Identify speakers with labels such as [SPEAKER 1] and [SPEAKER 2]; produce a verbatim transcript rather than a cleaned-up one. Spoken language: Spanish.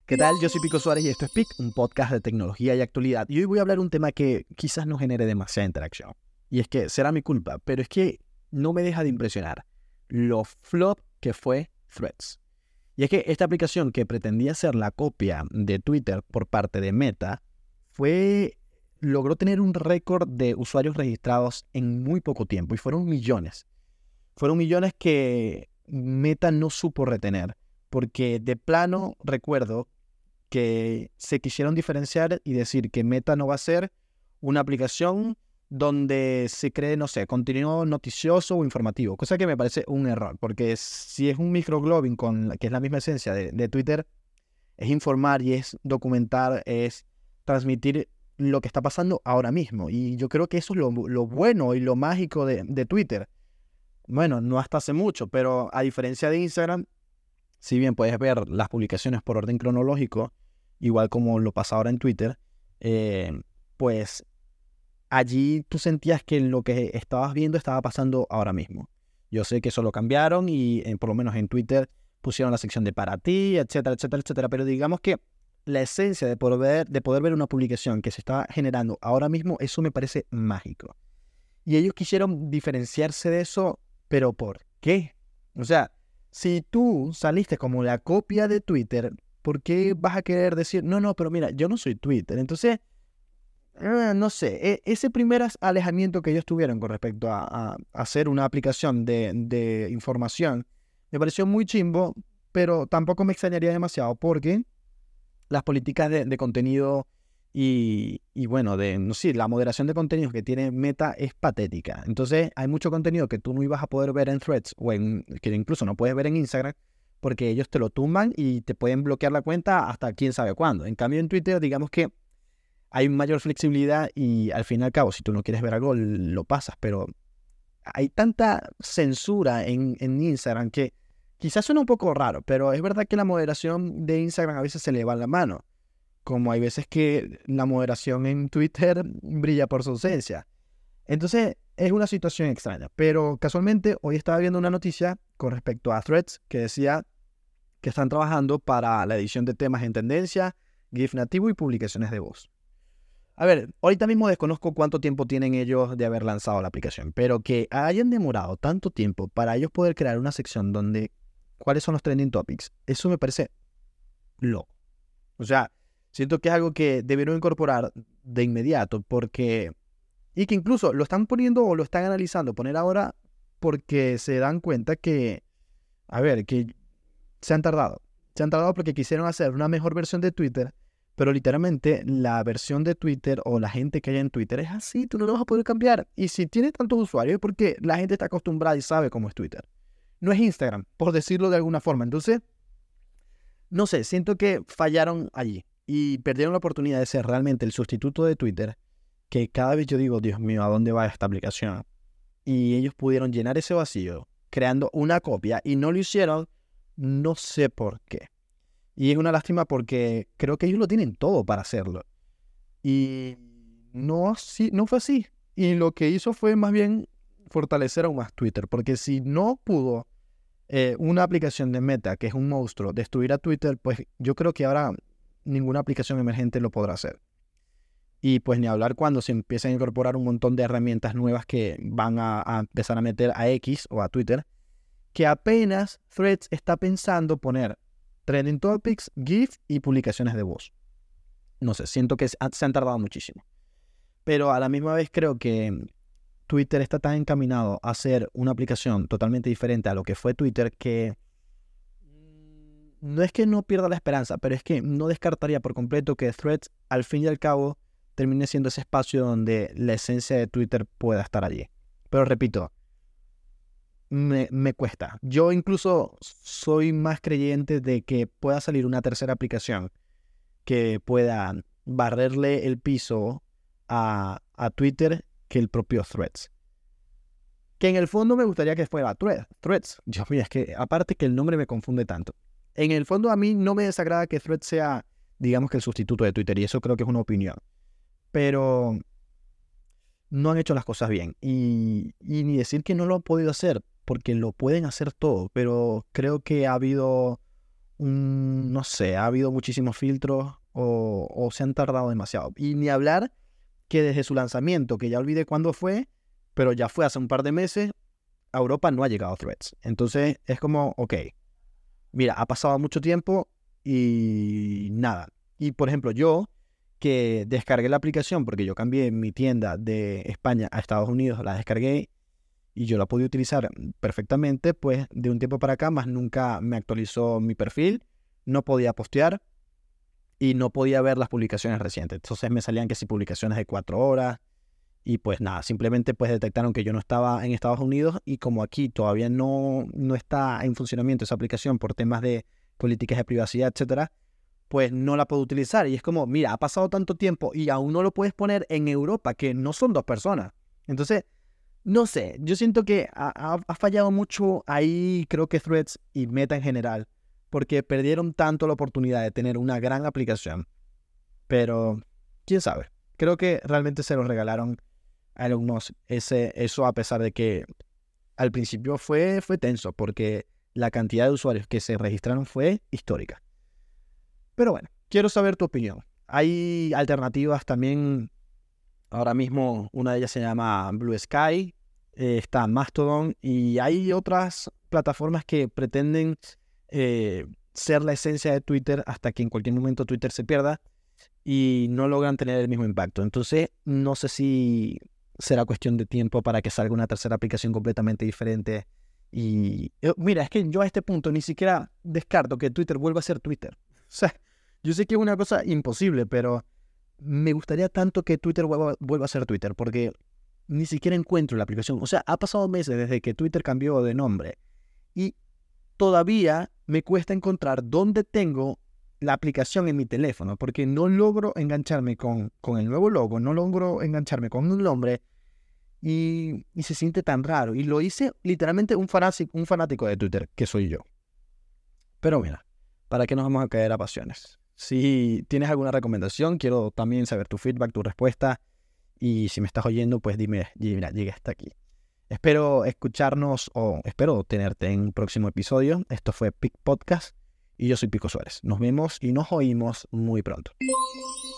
[SPEAKER 1] ¿Qué tal? Yo soy Pico Suárez y esto es Pic, un podcast de tecnología y actualidad. Y hoy voy a hablar de un tema que quizás no genere demasiada interacción. Y es que será mi culpa, pero es que no me deja de impresionar lo flop que fue Threads. Y es que esta aplicación que pretendía ser la copia de Twitter por parte de Meta, fue, logró tener un récord de usuarios registrados en muy poco tiempo. Y fueron millones. Fueron millones que Meta no supo retener. Porque de plano recuerdo que se quisieron diferenciar y decir que Meta no va a ser una aplicación donde se cree, no sé, contenido noticioso o informativo, cosa que me parece un error, porque si es un microblogging, con, que es la misma esencia de, de Twitter, es informar y es documentar, es transmitir lo que está pasando ahora mismo, y yo creo que eso es lo, lo bueno y lo mágico de, de Twitter. Bueno, no hasta hace mucho, pero a diferencia de Instagram, si bien puedes ver las publicaciones por orden cronológico, igual como lo pasa ahora en Twitter, eh, pues allí tú sentías que lo que estabas viendo estaba pasando ahora mismo. Yo sé que eso lo cambiaron y eh, por lo menos en Twitter pusieron la sección de para ti, etcétera, etcétera, etcétera. Pero digamos que la esencia de poder ver, de poder ver una publicación que se está generando ahora mismo, eso me parece mágico. Y ellos quisieron diferenciarse de eso, pero ¿por qué? O sea, si tú saliste como la copia de Twitter, ¿por qué vas a querer decir, no, no, pero mira, yo no soy Twitter? Entonces, eh, no sé, e- ese primer as- alejamiento que ellos tuvieron con respecto a, a- a hacer una aplicación de, de información, me pareció muy chimbo, pero tampoco me extrañaría demasiado porque las políticas de, de contenido y, y bueno, de, no sé, la moderación de contenidos que tiene Meta es patética. Entonces hay mucho contenido que tú no ibas a poder ver en Threads o en, que incluso no puedes ver en Instagram porque ellos te lo tumban y te pueden bloquear la cuenta hasta quién sabe cuándo. En cambio en Twitter digamos que hay mayor flexibilidad y al fin y al cabo si tú no quieres ver algo lo pasas, pero hay tanta censura en, en Instagram que quizás suena un poco raro, pero es verdad que la moderación de Instagram a veces se le va la mano. Como hay veces que la moderación en Twitter brilla por su ausencia. Entonces, es una situación extraña. Pero casualmente, hoy estaba viendo una noticia con respecto a Threads que decía que están trabajando para la edición de temas en tendencia, GIF nativo y publicaciones de voz. A ver, ahorita mismo desconozco cuánto tiempo tienen ellos de haber lanzado la aplicación, pero que hayan demorado tanto tiempo para ellos poder crear una sección donde cuáles son los trending topics, eso me parece loco. O sea, siento que es algo que debieron incorporar de inmediato porque... Y que incluso lo están poniendo o lo están analizando poner ahora porque se dan cuenta que... A ver, que se han tardado. Se han tardado porque quisieron hacer una mejor versión de Twitter, pero literalmente la versión de Twitter o la gente que hay en Twitter es así, tú no lo vas a poder cambiar. Y si tiene tantos usuarios es porque la gente está acostumbrada y sabe cómo es Twitter. No es Instagram, por decirlo de alguna forma. Entonces, no sé, siento que fallaron allí y perdieron la oportunidad de ser realmente el sustituto de Twitter, que cada vez yo digo, Dios mío, ¿a dónde va esta aplicación? Y ellos pudieron llenar ese vacío creando una copia y no lo hicieron, no sé por qué. Y es una lástima porque creo que ellos lo tienen todo para hacerlo. Y no, así, no fue así. Y lo que hizo fue más bien fortalecer aún más Twitter, porque si no pudo eh, una aplicación de Meta, que es un monstruo, destruir a Twitter, pues yo creo que ahora ninguna aplicación emergente lo podrá hacer. Y pues ni hablar cuando se empiecen a incorporar un montón de herramientas nuevas que van a, a empezar a meter a X o a Twitter, que apenas Threads está pensando poner trending topics, GIF y publicaciones de voz. No sé, siento que se han tardado muchísimo. Pero a la misma vez creo que Twitter está tan encaminado a ser una aplicación totalmente diferente a lo que fue Twitter que no es que no pierda la esperanza, pero es que no descartaría por completo que Threads al fin y al cabo termine siendo ese espacio donde la esencia de Twitter pueda estar allí. Pero repito, me, me cuesta. Yo incluso soy más creyente de que pueda salir una tercera aplicación que pueda barrerle el piso a, a Twitter que el propio Threads. Que en el fondo me gustaría que fuera Threads. Threads. Dios mío, es que aparte que el nombre me confunde tanto. En el fondo a mí no me desagrada que Threads sea, digamos que el sustituto de Twitter, y eso creo que es una opinión. Pero no han hecho las cosas bien. Y, y ni decir que no lo han podido hacer, porque lo pueden hacer todo, pero creo que ha habido un, no sé, ha habido muchísimos filtros o, o se han tardado demasiado. Y ni hablar que desde su lanzamiento, que ya olvidé cuándo fue, pero ya fue hace un par de meses, a Europa no ha llegado Threads. Entonces es como, ok, mira, ha pasado mucho tiempo y nada. Y por ejemplo, yo que descargué la aplicación porque yo cambié mi tienda de España a Estados Unidos, la descargué y yo la pude utilizar perfectamente, pues de un tiempo para acá más nunca me actualizó mi perfil, no podía postear y no podía ver las publicaciones recientes. Entonces me salían que si publicaciones de cuatro horas y pues nada, simplemente pues detectaron que yo no estaba en Estados Unidos y como aquí todavía no, no está en funcionamiento esa aplicación por temas de políticas de privacidad, etcétera, pues no la puedo utilizar. Y es como, mira, ha pasado tanto tiempo y aún no lo puedes poner en Europa, que no son dos personas. Entonces, no sé, yo siento que ha, ha, ha fallado mucho ahí, creo que Threads y Meta en general, porque perdieron tanto la oportunidad de tener una gran aplicación. Pero, quién sabe, creo que realmente se lo regalaron a Elon Musk, ese, eso a pesar de que al principio fue, fue tenso, porque la cantidad de usuarios que se registraron fue histórica. Pero bueno, quiero saber tu opinión. Hay alternativas también. Ahora mismo una de ellas se llama Blue Sky, eh, está Mastodon y hay otras plataformas que pretenden eh, ser la esencia de Twitter hasta que en cualquier momento Twitter se pierda y no logran tener el mismo impacto. Entonces no sé si será cuestión de tiempo para que salga una tercera aplicación completamente diferente. Y eh, mira, es que yo a este punto ni siquiera descarto que Twitter vuelva a ser Twitter. O sea, yo sé que es una cosa imposible, pero me gustaría tanto que Twitter vuelva, vuelva a ser Twitter, porque ni siquiera encuentro la aplicación. O sea, ha pasado meses desde que Twitter cambió de nombre y todavía me cuesta encontrar dónde tengo la aplicación en mi teléfono, porque no logro engancharme con, con el nuevo logo, no logro engancharme con un nombre y, y se siente tan raro. Y lo hice literalmente un fanático, un fanático de Twitter, que soy yo. Pero mira, ¿para qué nos vamos a caer a pasiones? Si tienes alguna recomendación, quiero también saber tu feedback, tu respuesta. Y si me estás oyendo, pues dime, mira, llegué hasta aquí. Espero escucharnos o espero tenerte en un próximo episodio. Esto fue Pic Podcast y yo soy Pico Suárez. Nos vemos y nos oímos muy pronto.